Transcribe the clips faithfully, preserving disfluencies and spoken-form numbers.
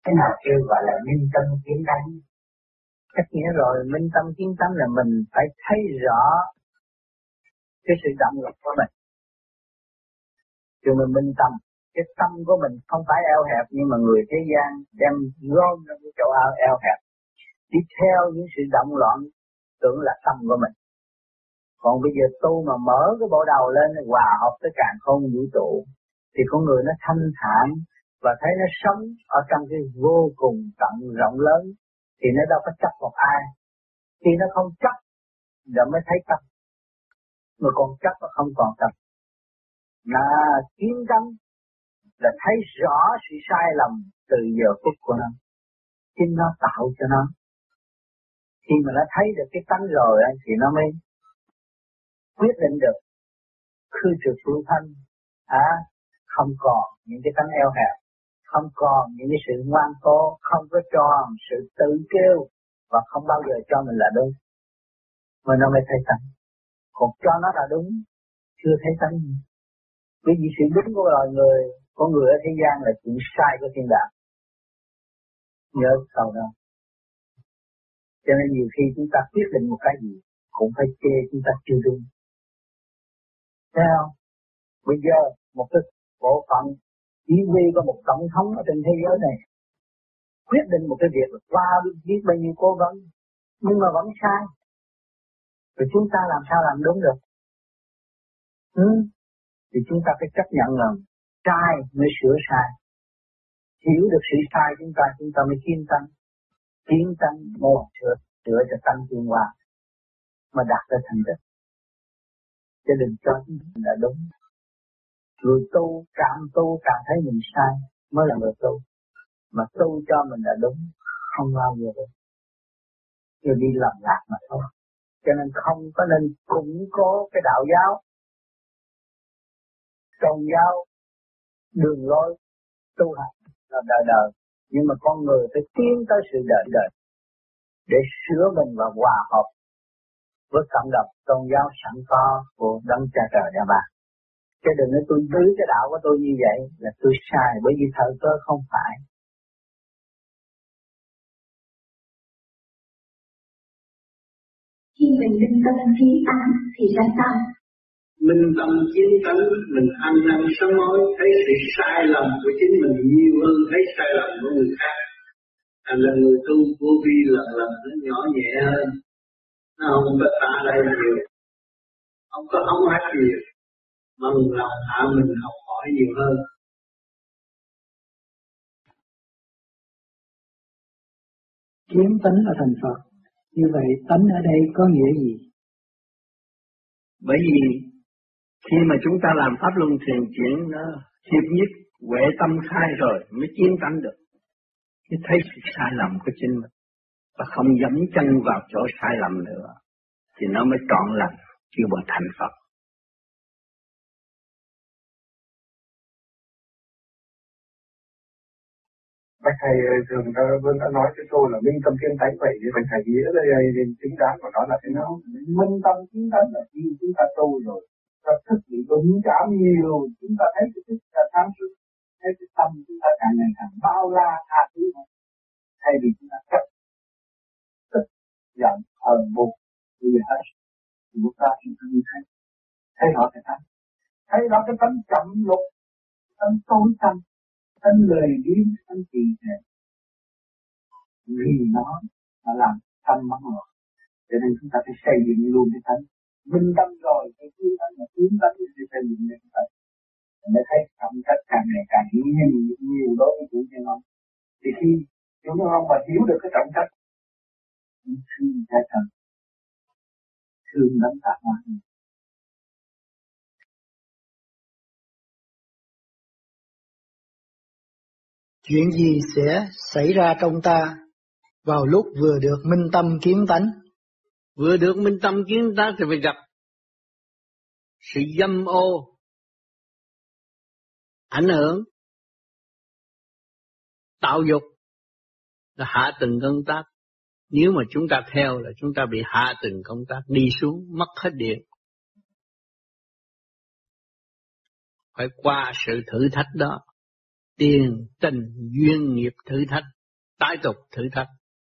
Cái nào kêu gọi là minh tâm kiến tánh? Tất nhiên rồi, minh tâm kiến tánh là mình phải thấy rõ cái sự động lực của mình. Rồi mình minh tâm, cái tâm của mình không phải eo hẹp, nhưng mà người thế gian đem gom trong cái chỗ eo hẹp, đi theo những sự động loạn tưởng là tâm của mình. Còn bây giờ tu mà mở cái bộ đầu lên hòa hợp với càn khôn vũ trụ thì con người nó thanh thản và thấy nó sống ở trong cái vô cùng tận rộng lớn thì nó đâu có chấp một ai. Khi nó không chấp rồi mới thấy chấp, mà còn chấp và không còn chấp. Mà kiến tánh là thấy rõ sự sai lầm từ giờ phút của nó, chính nó tạo cho nó. Khi mà nó thấy được cái tánh rồi thì nó mới quyết định được khư trừ phương thanh, à, không còn những cái tánh eo hẹp, không còn những cái sự ngoan cố, không có cho sự tự kêu và không bao giờ cho mình là đúng, mà nó mới thấy tánh. Còn cho nó là đúng, chưa thấy tánh. Bởi vì sự đúng của loài người, con người ở thế gian là chuyện sai của thiên đàng. Nhớ sau đó. Cho nên nhiều khi chúng ta quyết định một cái gì cũng phải chê chúng ta chưa đúng. Thấy không? Bây giờ một cái bộ phận chỉ huy có một tổng thống ở trên thế giới này quyết định một cái việc là qua biết bao nhiêu cố vấn nhưng mà vẫn sai. Rồi chúng ta làm sao làm đúng được? Ừ? Thì chúng ta phải chấp nhận là sai mới sửa sai. Hiểu được sự sai chúng ta, chúng ta mới kiên tánh. Kiên tánh một sửa, sửa cho tánh tiến hóa mà đạt tới thành tựu. Chứ đừng cho chúng ta là đúng. Người tu, càng tu càng thấy mình sai mới là người tu. Mà tu cho mình là đúng, không bao giờ đúng. Rồi đi làm lạc mà thôi. Cho nên không có nên củng cố cái đạo giáo, tôn giáo, đường lối tu hành là đời đời. Nhưng mà con người phải tiến tới sự đời đời để sửa mình và hòa hợp với cộng đồng tôn giáo sẵn có của Đấng Cha Trời Nhà Bà. Chứ đừng nói tôi giữ cái đạo của tôi như vậy là tôi sai, bởi vì thời cơ không phải. Khi mình minh tâm kiến tánh thì ra sao? Minh tâm kiến tánh, mình ăn năn sám hối, thấy sự sai lầm của chính mình nhiều hơn thấy sai lầm của người khác. Thành là người tu vô vi lần lần nó nhỏ nhẹ hơn, nó không có ta đây nhiều, không có ống hát nhiều, mà mình lòng hạ mình học hỏi nhiều hơn. Kiến tánh là thành Phật, như vậy tánh ở đây có nghĩa gì? Bởi vì khi mà chúng ta làm pháp luân thiền chuyển nó hiệp nhất huệ tâm khai rồi mới chiến tánh được. Mới thấy sự sai lầm của chính mình và không dẫm chân vào chỗ sai lầm nữa thì nó mới trọn lành kêu bằng thành Phật. Bạch thầy thường đã, đã nói với tôi là minh tâm kiến tánh, vậy thì bạch thầy nghĩa đây chính đáng của nó là thế nào? Minh tâm kiến tánh là khi chúng ta tu rồi, ta thức bị đúng trả nhiều, chúng ta thấy cái thức ta sáng suốt, thấy cái tâm chúng ta càng ngày càng bao la tha thứ hơn. Thay vì chúng ta chấp, tức, giận, hờn, buồn, thì hết, thì chúng ta chỉ có như thế. Thấy rõ cái tánh, thấy rõ cái tánh chậm lục, tánh tối tăm, tánh lời biếng, tánh trì trệ. Vì nó mà làm tâm mất rồi. Cho nên chúng ta phải xây dựng luôn cái tánh. Minh tâm rồi, cái kiến tánh là kiến tánh thì xây dựng được cái tánh. Để thấy trọng trách càng ngày càng hiển nhiên nhiều đối với chủ nhân ông. Thì khi chủ nhân ông mà hiểu được cái trọng trách, cũng thương cha thần, thương đấng tạo hóa. Chuyện gì sẽ xảy ra trong ta vào lúc vừa được minh tâm kiến tánh? Vừa được minh tâm kiến tánh thì phải gặp sự dâm ô, ảnh hưởng, tạo dục, là hạ từng công tác. Nếu mà chúng ta theo là chúng ta bị hạ từng công tác, đi xuống, mất hết điện. Phải qua sự thử thách đó tiền, tình, duyên nghiệp thử thách, tái tục thử thách.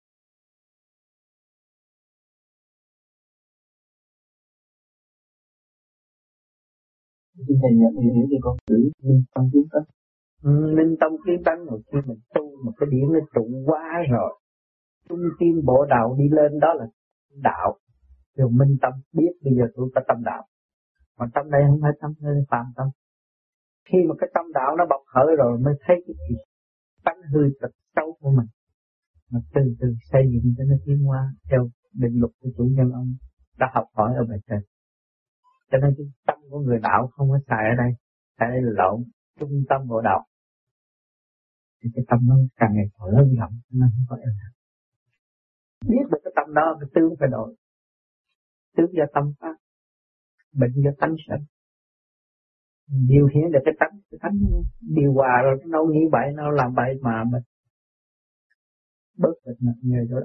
Thầy nhận thì hiểu thì con chữ minh tâm kiến tánh. Minh tâm kiến tánh rồi khi mình tu một cái điểm nó trụ quá rồi, trung tim bộ đạo đi lên đó là đạo. Rồi minh tâm biết bây giờ tôi có tâm đạo, mà tâm đây không phải tâm, đây là phàm tâm. Khi mà cái tâm đạo nó bộc khởi rồi mới thấy cái gì tánh hư tật xấu của mình, mà từ từ xây dựng cho nó tiến hóa theo định luật của chủ nhân ông đã học hỏi ở bài trên. Cho nên cái tâm của người đạo không có xài ở đây, xài ở đây là lộn, trung tâm bộ đạo. Thì cái tâm nó càng ngày càng lớn rộng, nó không có êm hạt. Biết được cái tâm đó, cái tướng phải đổi. Tướng do tâm phát, bệnh do tánh sanh. Điều hiển được cái tánh, cái tánh điều hòa rồi nó đâu nghĩ bậy, nó làm bậy mà mình bớt được người đó.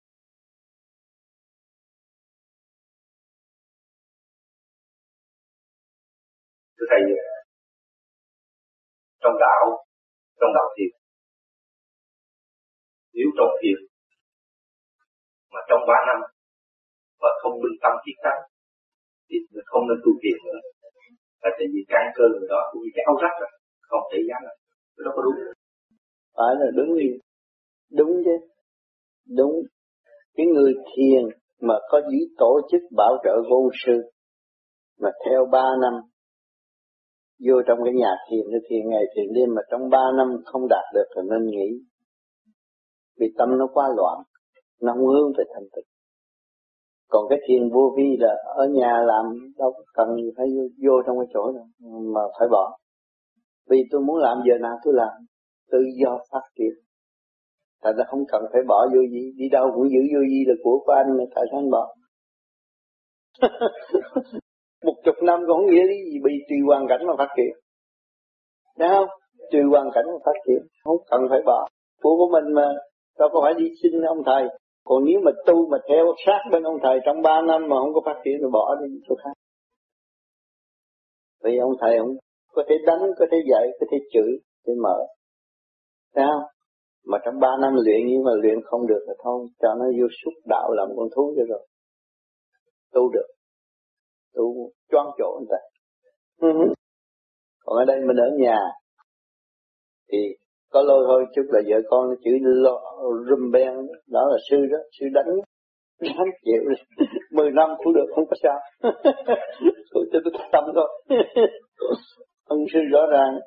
Thưa Thầy, trong đạo, trong đạo thiền, nếu trong thiền mà trong ba năm và không minh tâm kiến tánh thì không nên tu thiền nữa. Là tại vì căn cơ người đó cũng như cái áo rách rồi, không thể dám lại. Cái đó có đúng không? Phải là đúng đi. Đúng chứ. Đúng. Cái người thiền mà có giữ tổ chức bảo trợ của ông sư mà theo ba năm vô trong cái nhà thiền, cái thiền ngày thiền đêm mà trong ba năm không đạt được thì nên nghỉ. Vì tâm nó quá loạn, nó không hướng về thành tựu. Còn cái thiền vô vi là ở nhà làm đâu cần phải vô, vô trong cái chỗ đó mà phải bỏ. Vì tôi muốn làm giờ nào tôi làm, tự do phát triển. Tại là không cần phải bỏ vô gì, đi đâu cũng giữ vô gì là của của anh, tại sao anh bỏ? Một chục năm cũng không nghĩa lý gì, bị tùy hoàn cảnh mà phát triển. Thấy không? Tùy hoàn cảnh mà phát triển, không cần phải bỏ. Của của mình mà, đâu có phải đi xin ông thầy. Còn nếu mà tu mà theo sát bên ông thầy trong ba năm mà không có phát triển thì bỏ đi chỗ khác. Vì ông thầy không có thể đánh, có thể dạy, có thể chửi, có thể mở. Thấy không? Mà trong ba năm luyện nhưng mà luyện không được là thôi, cho nó vô xúc đạo làm con thú cho rồi. Tu được. Tu choáng chỗ người ta. Còn ở đây mình ở nhà thì có lôi thôi chút là vợ con chữ lo rùm beng, đó là sư đó, sư đánh đánh chịu mười năm cũng được, không có sao. Tôi cho tôi tâm thôi. Ân sư rõ ràng.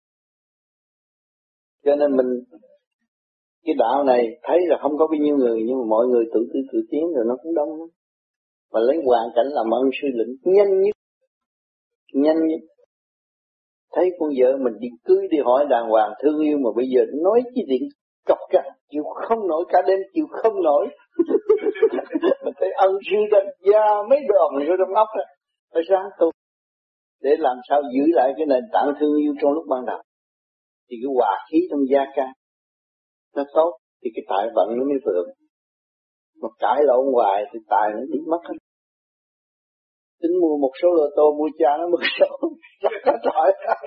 Cho nên mình cái đạo này thấy là không có bao nhiêu người, nhưng mà mọi người tự tự tự tiến rồi nó cũng đông lắm. Và lấy hoàn cảnh làm ân sư lĩnh nhanh nhất, nhanh nhất. Thấy con vợ mình đi cưới đi hỏi đàng hoàng thương yêu mà bây giờ nói cái chuyện cọc cằn chịu không nổi, cả đêm chịu không nổi. Mình thấy ân sư đánh da mấy đòn vô trong óc đó, phải sáng tu để làm sao giữ lại cái nền tảng thương yêu trong lúc ban đầu. Thì cái hòa khí trong gia can nó tốt thì cái tài vận nó mới vượng. Mà cãi lộn hoài thì tài nó đi mất hết. Tính mua một số lô tô, mua cha nó một số rất có trời.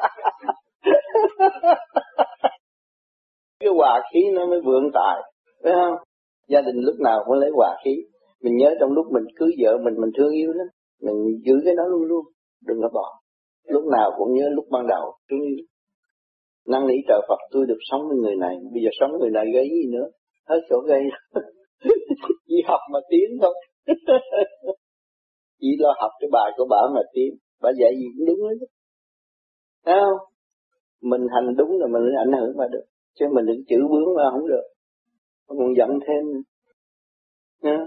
Cái hòa khí nó mới vượng tài, phải không? Gia đình lúc nào cũng lấy hòa khí. Mình nhớ trong lúc mình cưới vợ mình, mình thương yêu lắm, mình giữ cái đó luôn luôn, đừng có bỏ. Lúc nào cũng nhớ lúc ban đầu thương yêu. Năn nỉ trời Phật tôi được sống với người này, bây giờ sống với người này gây gì nữa, hết chỗ gây. Chỉ học mà tiến thôi. Chỉ lo học cái bài của bà mà tiến, bà dạy gì cũng đúng hết. Thấy không? Mình hành đúng là mình ảnh hưởng mà được, chứ mình đừng chữ bướng mà không được, còn giận thêm. Nha.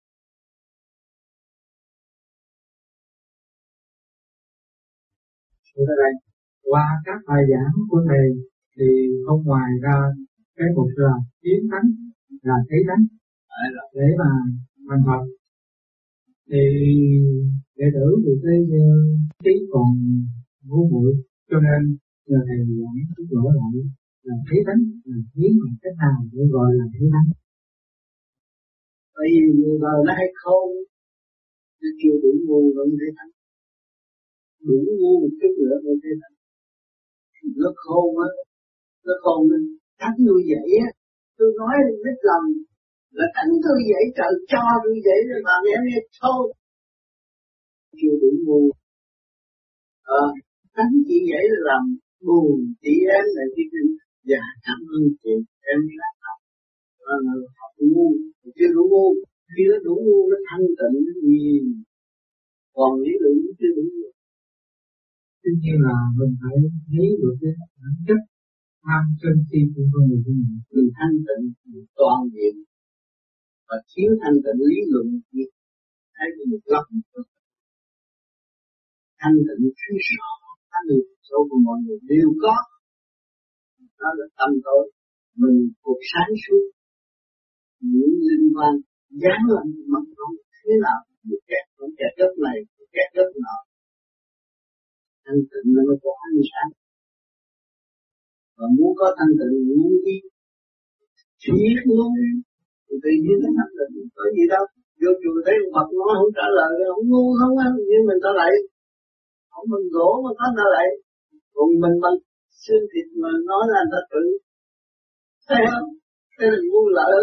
Thưa Thầy, qua các bài giảng của Thầy thì không ngoài ra cái một là kiến tánh, là thấy tánh để mà thành Phật. Thì đệ tử thì cái trí còn vô bụi, cho nên nhờ Thầy giảng chút lỗi lại là thấy tánh, là kiến bằng cách nào để gọi là thấy tánh. Bởi vì người đời nó hay khôn, nó chưa đủ ngu vẫn thấy tánh. Đủ ngu một chút nữa mới thấy tánh. Nó khôn á, nó còn mình tánh nuôi dạy á, tôi nói biết lòng là tánh tôi dạy trời cho tôi dạy rồi mà nghe nghe thôi chưa đủ ngu. Ờ, tánh chị dạy là làm buồn chị em này chị dạ cảm ơn chị em đã học à, học ngu chưa đủ ngu, khi nó đủ ngu nó thanh tịnh nó nhiều, còn lý luận chưa đủ ngu. Tuy nhiên là mình phải thấy được cái bản chất tham sân si của con người của mình. Mình thanh tịnh mình toàn diện và thiếu thanh tịnh lý luận thì thấy một lắm. Thanh tịnh thấy rõ thanh tịnh số của mọi người đều có, đó là tâm tối mình cuộc sáng suốt những linh quan dán lên mặt không thế nào một kẹt một kẹt đất này một kẹt đất nọ. Thanh tịnh nó mới có ánh sáng, và muốn có thanh tịnh muốn đi triết luôn thì tự nhiên nó thanh tịnh có gì đâu. Vô chùa thấy ông Phật nói không trả lời, không ngu không á, nhưng mình trả lại, không mình gỗ mà có trả lại, còn mình bằng xương thịt mà nói là ta tự thấy không? Thế là ngu lợi.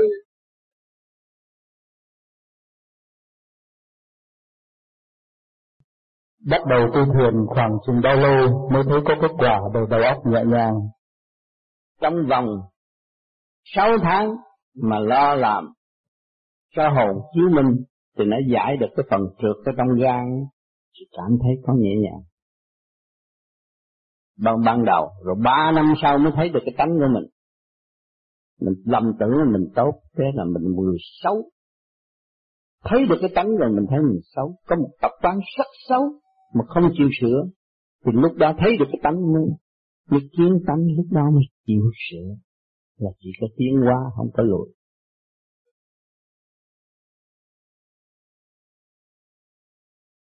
Bắt đầu tu thiền khoảng chừng bao lâu mới thấy có kết quả về đầu óc nhẹ nhàng? Trong vòng sáu tháng mà lo làm cho hồn chiếu minh thì nó giải được cái phần trượt ở trong gan, thì cảm thấy có nhẹ nhàng. Ban ban đầu rồi ba năm sau mới thấy được cái tánh của mình. Mình lầm tưởng là mình tốt, thế là mình người xấu. Thấy được cái tánh rồi mình thấy mình xấu, có một tập quán rất xấu mà không chịu sửa, thì lúc đó thấy được cái tánh mới, mới kiến tánh, lúc đó mới chịu sửa, là chỉ có tiến hóa không có lùi.